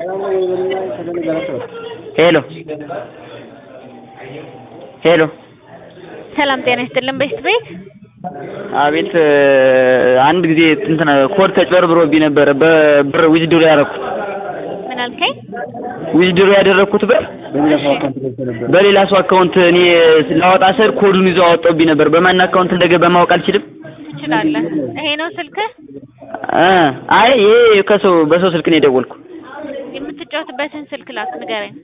ሄሎ ሄሎ ሰላም ጤና ይስጥልን ቤት አቤት አንድ ጊዜ እንትን ኮድ ተጭበርብሮብኝ ነበር በብር ዊዝድሮ ያደረኩት ምን አልከኝ ዊዝድሮ ያደረኩት ብር በሌላ ሰው አካውንት እኔ ላወጣ ስል ኮዱን ይዞ አወጣብኝ ነበር በማን አካውንት እንደገባ ማወቅ አልችልም ትችላለህ ይሄ ነው ስልክ አይ ይሄ በሰው ስልክ ነው የደወልኩት የምትጫወትበትን ስልክ ላክ ንገረኝ